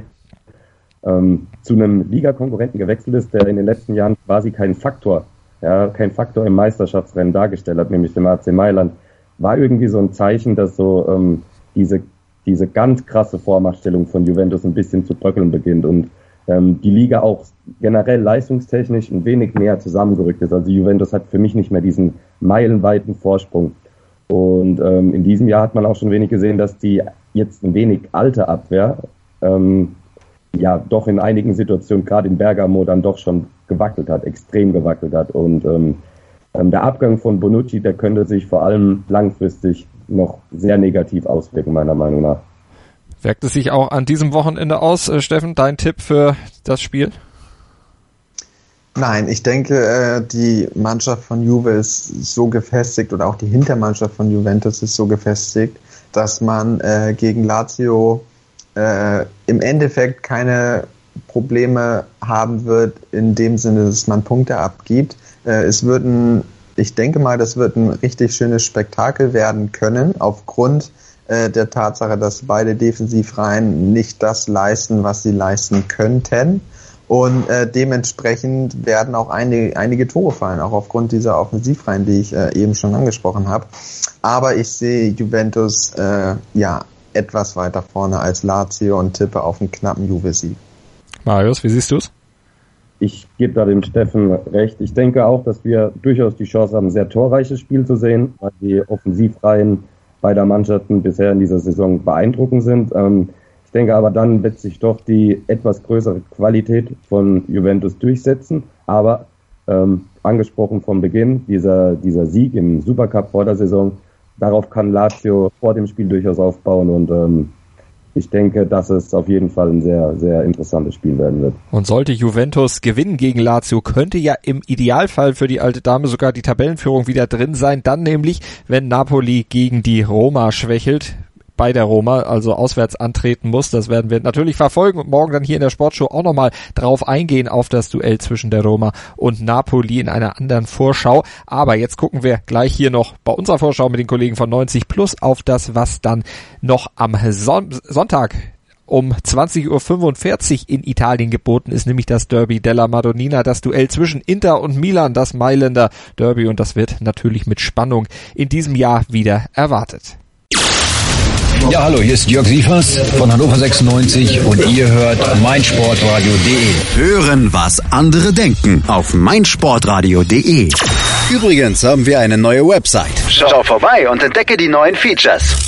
zu einem Ligakonkurrenten gewechselt ist, der in den letzten Jahren quasi keinen Faktor im Meisterschaftsrennen dargestellt hat, nämlich dem AC Mailand, war irgendwie so ein Zeichen, dass so diese ganz krasse Vormachtstellung von Juventus ein bisschen zu bröckeln beginnt und die Liga auch generell leistungstechnisch ein wenig näher zusammengerückt ist. Also Juventus hat für mich nicht mehr diesen meilenweiten Vorsprung. Und in diesem Jahr hat man auch schon wenig gesehen, dass die jetzt ein wenig alte Abwehr doch in einigen Situationen, gerade in Bergamo, dann doch schon extrem gewackelt hat. Und der Abgang von Bonucci, der könnte sich vor allem langfristig noch sehr negativ auswirken, meiner Meinung nach. Wirkt es sich auch an diesem Wochenende aus, Steffen? Dein Tipp für das Spiel? Nein, ich denke, die Mannschaft von Juve ist so gefestigt oder auch die Hintermannschaft von Juventus ist so gefestigt, dass man gegen Lazio im Endeffekt keine Probleme haben wird, in dem Sinne, dass man Punkte abgibt. Es wird ein ich denke mal, das wird ein richtig schönes Spektakel werden können, aufgrund der Tatsache, dass beide Defensivreihen nicht das leisten, was sie leisten könnten. Und dementsprechend werden auch einige Tore fallen, auch aufgrund dieser Offensivreihen, die ich eben schon angesprochen habe. Aber ich sehe Juventus etwas weiter vorne als Lazio und tippe auf einen knappen Juve-Sieg. Marius, wie siehst du es? Ich gebe da dem Steffen recht. Ich denke auch, dass wir durchaus die Chance haben, ein sehr torreiches Spiel zu sehen, weil die Offensivreihen beider Mannschaften bisher in dieser Saison beeindruckend sind. Ich denke aber, dann wird sich doch die etwas größere Qualität von Juventus durchsetzen. Aber angesprochen vom Beginn, dieser Sieg im Supercup vor der Saison, darauf kann Lazio vor dem Spiel durchaus aufbauen und ich denke, dass es auf jeden Fall ein sehr, sehr interessantes Spiel werden wird. Und sollte Juventus gewinnen gegen Lazio, könnte ja im Idealfall für die alte Dame sogar die Tabellenführung wieder drin sein. Dann nämlich, wenn Napoli gegen die Roma schwächelt, bei der Roma, also auswärts antreten muss. Das werden wir natürlich verfolgen und morgen dann hier in der Sportshow auch nochmal drauf eingehen auf das Duell zwischen der Roma und Napoli in einer anderen Vorschau. Aber jetzt gucken wir gleich hier noch bei unserer Vorschau mit den Kollegen von 90 Plus auf das, was dann noch am Sonntag um 20.45 Uhr in Italien geboten ist, nämlich das Derby della Madonnina, das Duell zwischen Inter und Milan, das Mailänder Derby, und das wird natürlich mit Spannung in diesem Jahr wieder erwartet. Ja, hallo, hier ist Jörg Sievers von Hannover 96 und ihr hört meinsportradio.de. Hören, was andere denken auf meinsportradio.de. Übrigens haben wir eine neue Website. Schau vorbei und entdecke die neuen Features.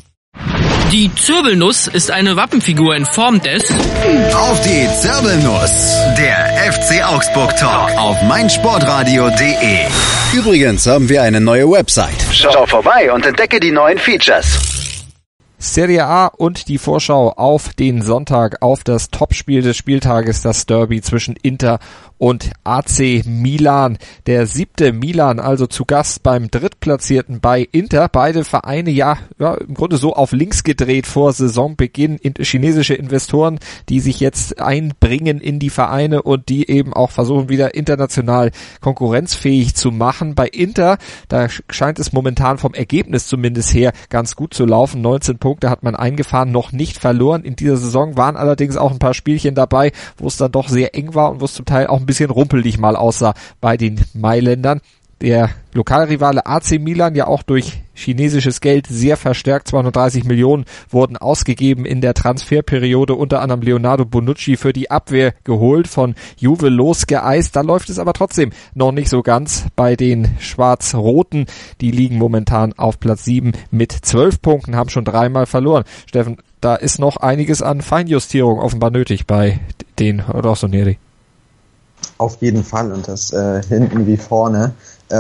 Die Zirbelnuss ist eine Wappenfigur in Form des... Auf die Zirbelnuss, der FC Augsburg Talk auf meinsportradio.de. Übrigens haben wir eine neue Website. Schau vorbei und entdecke die neuen Features. Serie A und die Vorschau auf den Sonntag, auf das Topspiel des Spieltages, das Derby zwischen Inter und AC Milan. Der 7. Milan also zu Gast beim Drittplatzierten bei Inter. Beide Vereine ja im Grunde so auf links gedreht vor Saisonbeginn. Chinesische Investoren, die sich jetzt einbringen in die Vereine und die eben auch versuchen, wieder international konkurrenzfähig zu machen. Bei Inter, da scheint es momentan vom Ergebnis zumindest her ganz gut zu laufen. 19 Punkte hat man eingefahren, noch nicht verloren in dieser Saison, waren allerdings auch ein paar Spielchen dabei, wo es dann doch sehr eng war und wo es zum Teil auch ein bisschen rumpelig mal aussah bei den Mailändern. Der Lokalrivale AC Milan ja auch durch chinesisches Geld sehr verstärkt. 230 Millionen wurden ausgegeben in der Transferperiode, unter anderem Leonardo Bonucci für die Abwehr geholt, von Juve losgeeist. Da läuft es aber trotzdem noch nicht so ganz bei den Schwarz-Roten. Die liegen momentan auf Platz 7 mit 12 Punkten, haben schon 3-mal verloren. Steffen, da ist noch einiges an Feinjustierung offenbar nötig bei den Rossoneri. Auf jeden Fall, und das hinten wie vorne.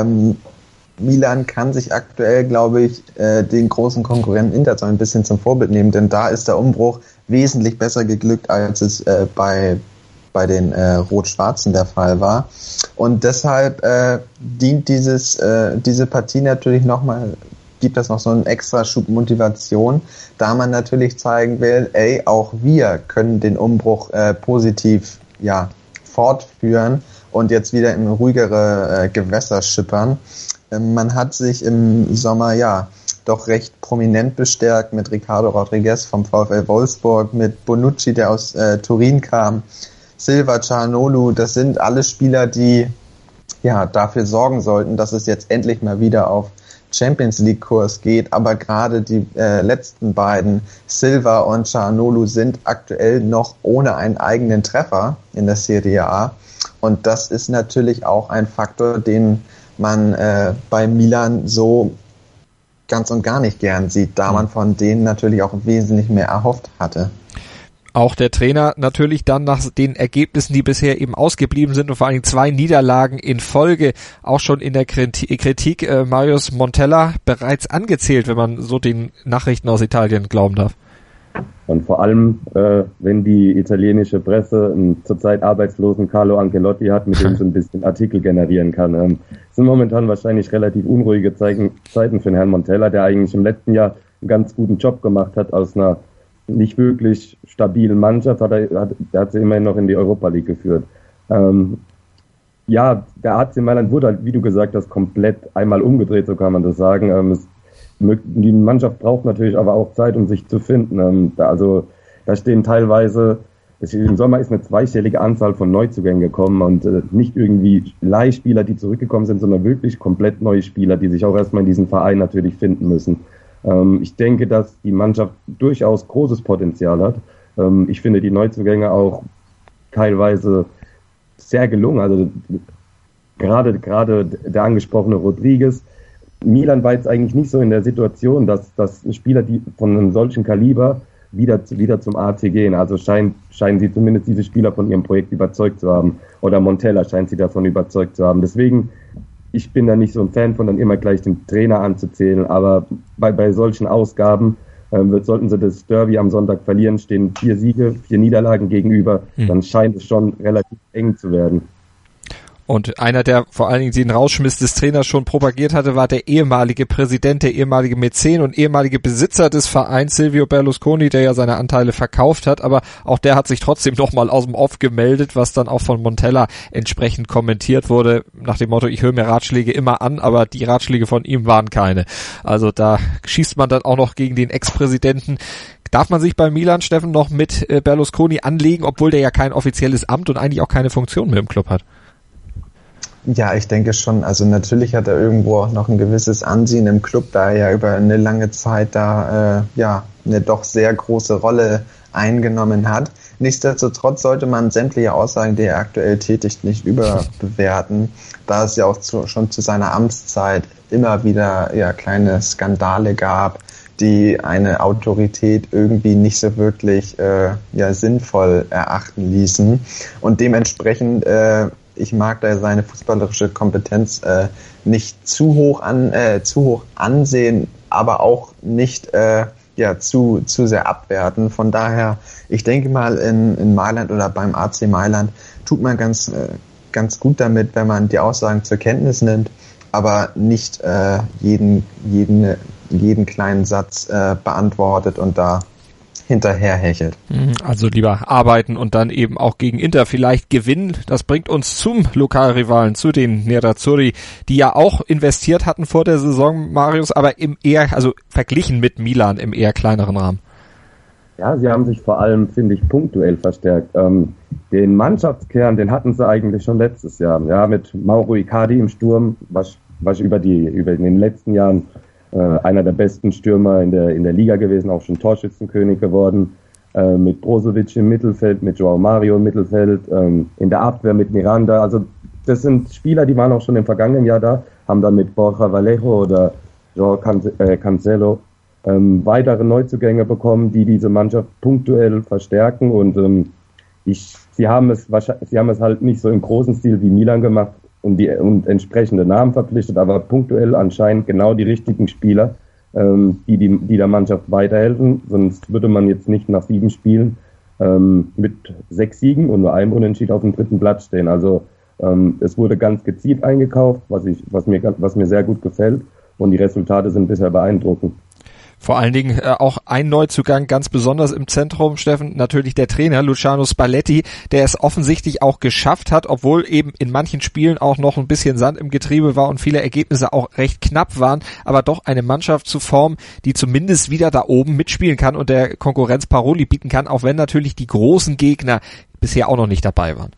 Milan kann sich aktuell, glaube ich, den großen Konkurrenten Inter so ein bisschen zum Vorbild nehmen, denn da ist der Umbruch wesentlich besser geglückt, als es bei den Rot-Schwarzen der Fall war. Und deshalb dient diese Partie natürlich nochmal, gibt das noch so einen extra Schub Motivation, da man natürlich zeigen will, auch wir können den Umbruch positiv, fortführen und jetzt wieder in ruhigere Gewässer schippern. Man hat sich im Sommer doch recht prominent bestärkt mit Ricardo Rodriguez vom VfL Wolfsburg, mit Bonucci, der aus Turin kam, Silva, Çalhanoğlu, das sind alle Spieler, die dafür sorgen sollten, dass es jetzt endlich mal wieder auf Champions League Kurs geht, aber gerade die letzten beiden, Silva und Çalhanoğlu, sind aktuell noch ohne einen eigenen Treffer in der Serie A, und das ist natürlich auch ein Faktor, den man bei Milan so ganz und gar nicht gern sieht, da man von denen natürlich auch wesentlich mehr erhofft hatte. Auch der Trainer natürlich dann nach den Ergebnissen, die bisher eben ausgeblieben sind und vor allem 2 Niederlagen in Folge, auch schon in der Kritik Marius Montella bereits angezählt, wenn man so den Nachrichten aus Italien glauben darf. Und vor allem, wenn die italienische Presse einen zurzeit arbeitslosen Carlo Ancelotti hat, mit dem so ein bisschen Artikel generieren kann. Sind momentan wahrscheinlich relativ unruhige Zeiten für den Herrn Montella, der eigentlich im letzten Jahr einen ganz guten Job gemacht hat aus einer nicht wirklich stabilen Mannschaft, hat sie immerhin noch in die Europa League geführt. Ja, der AC Mailand wurde halt, wie du gesagt hast, komplett einmal umgedreht, so kann man das sagen. Die Mannschaft braucht natürlich aber auch Zeit, um sich zu finden. Da stehen teilweise, im Sommer ist eine zweistellige Anzahl von Neuzugängen gekommen und nicht irgendwie Leihspieler, die zurückgekommen sind, sondern wirklich komplett neue Spieler, die sich auch erstmal in diesem Verein natürlich finden müssen. Ich denke, dass die Mannschaft durchaus großes Potenzial hat. Ich finde die Neuzugänge auch teilweise sehr gelungen. Also gerade der angesprochene Rodriguez. Milan war jetzt eigentlich nicht so in der Situation, dass Spieler, die von einem solchen Kaliber wieder zum AC gehen. Also scheinen sie zumindest diese Spieler von ihrem Projekt überzeugt zu haben. Oder Montella scheint sie davon überzeugt zu haben. Deswegen, ich bin da nicht so ein Fan von, dann immer gleich den Trainer anzuzählen. Aber bei solchen Ausgaben sollten sie das Derby am Sonntag verlieren, stehen 4 Siege, 4 Niederlagen gegenüber. Dann scheint es schon relativ eng zu werden. Und einer, der vor allen Dingen den Rausschmiss des Trainers schon propagiert hatte, war der ehemalige Präsident, der ehemalige Mäzen und ehemalige Besitzer des Vereins, Silvio Berlusconi, der ja seine Anteile verkauft hat. Aber auch der hat sich trotzdem nochmal aus dem Off gemeldet, was dann auch von Montella entsprechend kommentiert wurde, nach dem Motto, ich höre mir Ratschläge immer an, aber die Ratschläge von ihm waren keine. Also da schießt man dann auch noch gegen den Ex-Präsidenten. Darf man sich bei Milan, Steffen, noch mit Berlusconi anlegen, obwohl der ja kein offizielles Amt und eigentlich auch keine Funktion mehr im Club hat? Ja, ich denke schon. Also natürlich hat er irgendwo noch ein gewisses Ansehen im Club, da er ja über eine lange Zeit da eine doch sehr große Rolle eingenommen hat. Nichtsdestotrotz sollte man sämtliche Aussagen, die er aktuell tätigt, nicht überbewerten, da es ja auch schon zu seiner Amtszeit immer wieder kleine Skandale gab, die eine Autorität irgendwie nicht so wirklich sinnvoll erachten ließen. Und dementsprechend ich mag da seine fußballerische Kompetenz nicht zu hoch ansehen, aber auch nicht zu sehr abwerten. Von daher, ich denke mal, in Mailand oder beim AC Mailand tut man ganz gut damit, wenn man die Aussagen zur Kenntnis nimmt, aber nicht jeden kleinen Satz beantwortet und da hinterherhechelt. Also lieber arbeiten und dann eben auch gegen Inter vielleicht gewinnen. Das bringt uns zum Lokalrivalen, zu den Nerazzurri, die ja auch investiert hatten vor der Saison, Marius, aber verglichen mit Milan im eher kleineren Rahmen. Ja, sie haben sich vor allem, finde ich, punktuell verstärkt. Den Mannschaftskern, den hatten sie eigentlich schon letztes Jahr. Ja, mit Mauro Icardi im Sturm, was über den letzten Jahren einer der besten Stürmer in der Liga gewesen, auch schon Torschützenkönig geworden, mit Brozovic im Mittelfeld, mit Joao Mario im Mittelfeld, in der Abwehr mit Miranda. Also das sind Spieler, die waren auch schon im vergangenen Jahr da, haben dann mit Borja Vallejo oder Joao Cancelo weitere Neuzugänge bekommen, die diese Mannschaft punktuell verstärken und sie haben es halt nicht so im großen Stil wie Milan gemacht, und entsprechende Namen verpflichtet, aber punktuell anscheinend genau die richtigen Spieler, die der Mannschaft weiterhelfen. Sonst würde man jetzt nicht nach 7 Spielen mit 6 Siegen und nur einem Unentschieden auf dem 3. Platz stehen. Also es wurde ganz gezielt eingekauft, was mir sehr gut gefällt, und die Resultate sind bisher beeindruckend. Vor allen Dingen auch ein Neuzugang ganz besonders im Zentrum, Steffen, natürlich der Trainer Luciano Spalletti, der es offensichtlich auch geschafft hat, obwohl eben in manchen Spielen auch noch ein bisschen Sand im Getriebe war und viele Ergebnisse auch recht knapp waren, aber doch eine Mannschaft zu formen, die zumindest wieder da oben mitspielen kann und der Konkurrenz Paroli bieten kann, auch wenn natürlich die großen Gegner bisher auch noch nicht dabei waren.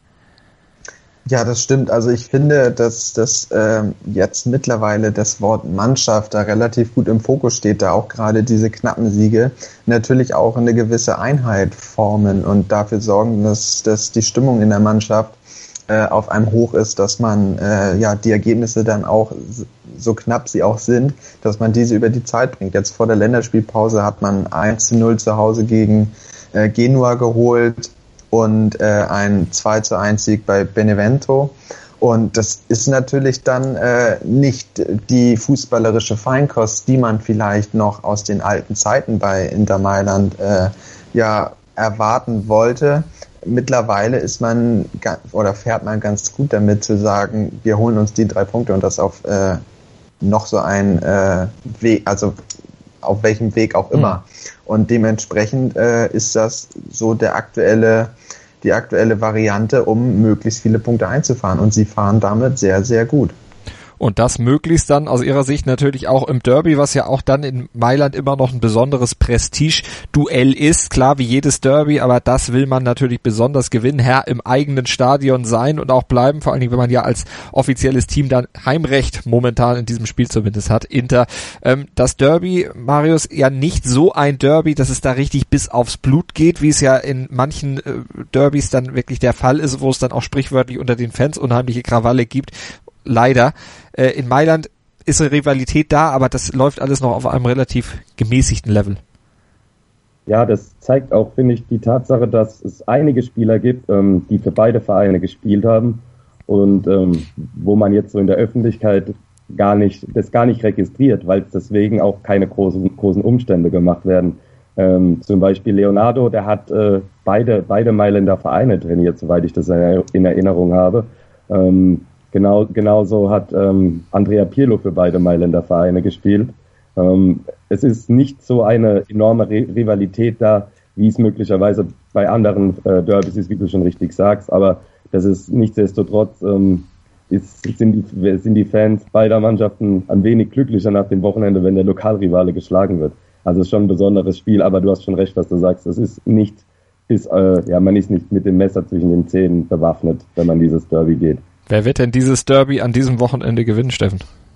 Ja, das stimmt. Also ich finde, dass jetzt mittlerweile das Wort Mannschaft da relativ gut im Fokus steht, da auch gerade diese knappen Siege natürlich auch eine gewisse Einheit formen und dafür sorgen, dass die Stimmung in der Mannschaft auf einem Hoch ist, dass man die Ergebnisse dann auch, so knapp sie auch sind, dass man diese über die Zeit bringt. Jetzt vor der Länderspielpause hat man 1:0 zu Hause gegen Genua geholt und ein 2:1-Sieg bei Benevento. Und das ist natürlich dann nicht die fußballerische Feinkost, die man vielleicht noch aus den alten Zeiten bei Inter Mailand erwarten wollte. Mittlerweile fährt man ganz gut damit zu sagen, wir holen uns die 3 Punkte und das auf noch so ein Weg, also auf welchem Weg auch immer. Und dementsprechend ist das so der aktuelle die aktuelle Variante, um möglichst viele Punkte einzufahren. Und sie fahren damit sehr, sehr gut. Und das möglichst dann aus ihrer Sicht natürlich auch im Derby, was ja auch dann in Mailand immer noch ein besonderes Prestige-Duell ist. Klar, wie jedes Derby, aber das will man natürlich besonders gewinnen, Herr im eigenen Stadion sein und auch bleiben, vor allen Dingen, wenn man ja als offizielles Team dann Heimrecht momentan in diesem Spiel zumindest hat, Inter. Das Derby, Marius, ja nicht so ein Derby, dass es da richtig bis aufs Blut geht, wie es ja in manchen Derbys dann wirklich der Fall ist, wo es dann auch sprichwörtlich unter den Fans unheimliche Krawalle gibt. Leider. In Mailand ist eine Rivalität da, aber das läuft alles noch auf einem relativ gemäßigten Level. Ja, das zeigt auch, finde ich, die Tatsache, dass es einige Spieler gibt, die für beide Vereine gespielt haben und wo man jetzt so in der Öffentlichkeit gar nicht registriert, weil es deswegen auch keine großen Umstände gemacht werden. Zum Beispiel Leonardo, der hat beide Mailänder Vereine trainiert, soweit ich das in Erinnerung habe. Genauso hat Andrea Pirlo für beide Mailänder Vereine gespielt. Es ist nicht so eine enorme Rivalität da, wie es möglicherweise bei anderen Derbys ist, wie du schon richtig sagst, aber das ist nichtsdestotrotz sind die Fans beider Mannschaften ein wenig glücklicher nach dem Wochenende, wenn der Lokalrivale geschlagen wird. Also es ist schon ein besonderes Spiel, aber du hast schon recht, was du sagst. Es ist nicht man ist nicht mit dem Messer zwischen den Zähnen bewaffnet, wenn man dieses Derby geht. Wer wird denn dieses Derby an diesem Wochenende gewinnen, Steffen?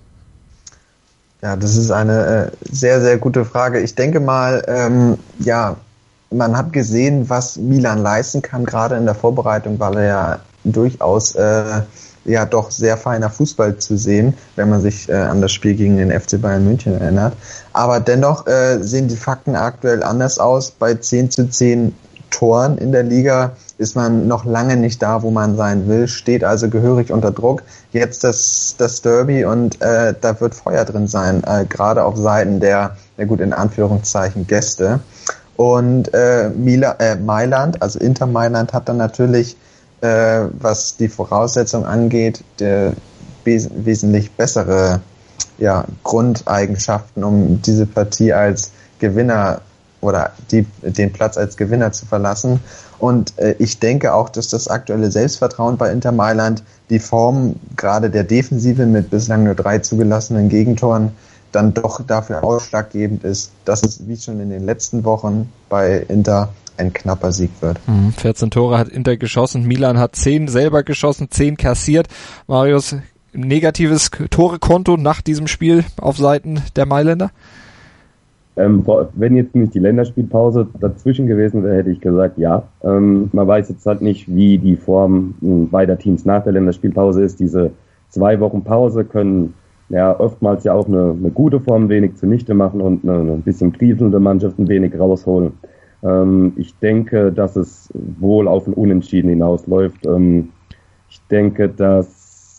Ja, das ist eine sehr, sehr gute Frage. Ich denke mal, man hat gesehen, was Milan leisten kann, gerade in der Vorbereitung, weil er ja durchaus doch sehr feiner Fußball zu sehen, wenn man sich an das Spiel gegen den FC Bayern München erinnert. Aber dennoch sehen die Fakten aktuell anders aus. Bei 10:10 Toren in der Liga ist man noch lange nicht da, wo man sein will, steht also gehörig unter Druck. Jetzt das Derby und da wird Feuer drin sein, gerade auf Seiten der in Anführungszeichen Gäste. Und Mailand, also Inter Mailand, hat dann natürlich, was die Voraussetzung angeht, wesentlich bessere Grundeigenschaften, um diese Partie als Gewinner oder den Platz als Gewinner zu verlassen. Und ich denke auch, dass das aktuelle Selbstvertrauen bei Inter Mailand, die Form gerade der Defensive mit bislang nur 3 zugelassenen Gegentoren, dann doch dafür ausschlaggebend ist, dass es wie schon in den letzten Wochen bei Inter ein knapper Sieg wird. 14 Tore hat Inter geschossen, Milan hat 10 selber geschossen, 10 kassiert. Marius, negatives Torekonto nach diesem Spiel auf Seiten der Mailänder? Wenn jetzt nicht die Länderspielpause dazwischen gewesen wäre, hätte ich gesagt, ja. Man weiß jetzt halt nicht, wie die Form beider Teams nach der Länderspielpause ist. Diese 2 Wochen Pause können oftmals ja auch eine gute Form wenig zunichte machen und eine bisschen kriselnde Mannschaft ein wenig rausholen. Ich denke, dass es wohl auf ein Unentschieden hinausläuft. Ich denke, dass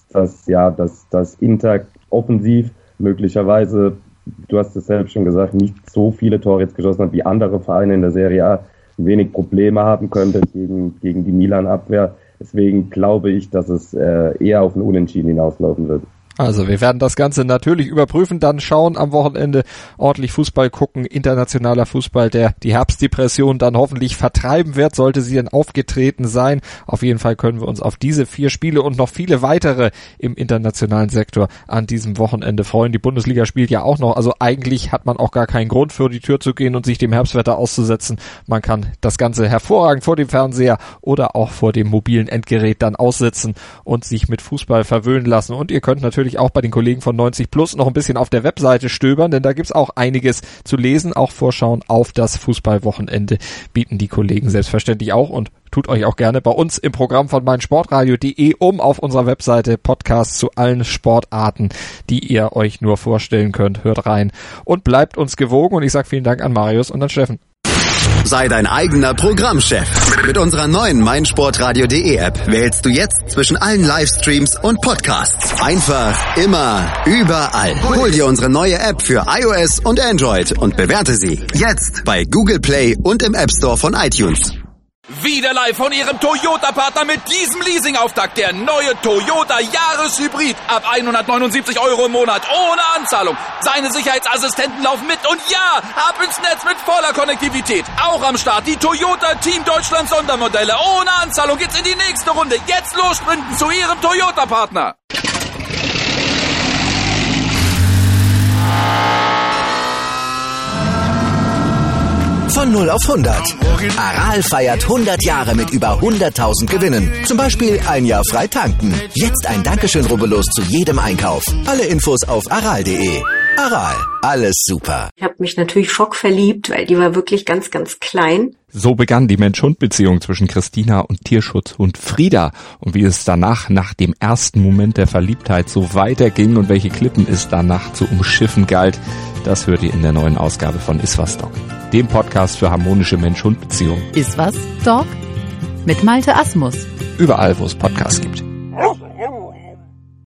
Inter offensiv möglicherweise, du hast es selbst schon gesagt, nicht so viele Tore jetzt geschossen hat wie andere Vereine in der Serie A, ein wenig Probleme haben könnte gegen die Milan-Abwehr. Deswegen glaube ich, dass es eher auf ein Unentschieden hinauslaufen wird. Also wir werden das Ganze natürlich überprüfen, dann schauen am Wochenende, ordentlich Fußball gucken, internationaler Fußball, der die Herbstdepression dann hoffentlich vertreiben wird, sollte sie denn aufgetreten sein. Auf jeden Fall können wir uns auf diese 4 Spiele und noch viele weitere im internationalen Sektor an diesem Wochenende freuen. Die Bundesliga spielt ja auch noch, also eigentlich hat man auch gar keinen Grund, vor die Tür zu gehen und sich dem Herbstwetter auszusetzen. Man kann das Ganze hervorragend vor dem Fernseher oder auch vor dem mobilen Endgerät dann aussitzen und sich mit Fußball verwöhnen lassen. Und ihr könnt natürlich auch bei den Kollegen von 90 Plus noch ein bisschen auf der Webseite stöbern, denn da gibt's auch einiges zu lesen, auch Vorschauen auf das Fußballwochenende bieten die Kollegen selbstverständlich auch und tut euch auch gerne bei uns im Programm von meinsportradio.de auf unserer Webseite Podcasts zu allen Sportarten, die ihr euch nur vorstellen könnt. Hört rein und bleibt uns gewogen und ich sage vielen Dank an Marius und an Steffen. Sei dein eigener Programmchef. Mit unserer neuen meinsportradio.de App wählst du jetzt zwischen allen Livestreams und Podcasts. Einfach, immer, überall. Hol dir unsere neue App für iOS und Android und bewerte sie jetzt bei Google Play und im App Store von iTunes. Wieder live von Ihrem Toyota-Partner mit diesem Leasing-Auftakt. Der neue Toyota Jahreshybrid. Ab 179 € im Monat. Ohne Anzahlung. Seine Sicherheitsassistenten laufen mit. Und ja, ab ins Netz mit voller Konnektivität. Auch am Start die Toyota Team Deutschland Sondermodelle. Ohne Anzahlung geht's in die nächste Runde. Jetzt los sprinten zu Ihrem Toyota-Partner. Von 0 auf 100. Aral feiert 100 Jahre mit über 100.000 Gewinnen. Zum Beispiel ein Jahr frei tanken. Jetzt ein Dankeschön, rubbellos zu jedem Einkauf. Alle Infos auf aral.de. Aral, alles super. Ich habe mich natürlich schockverliebt, weil die war wirklich ganz, ganz klein. So begann die Mensch-Hund-Beziehung zwischen Christina und Tierschutzhund Frieda. Und wie es danach, nach dem ersten Moment der Verliebtheit, so weiterging und welche Klippen es danach zu umschiffen galt, das hört ihr in der neuen Ausgabe von Iswas Dog, dem Podcast für harmonische Mensch-Hund-Beziehungen. Iswas Dog? Mit Malte Asmus. Überall, wo es Podcasts gibt.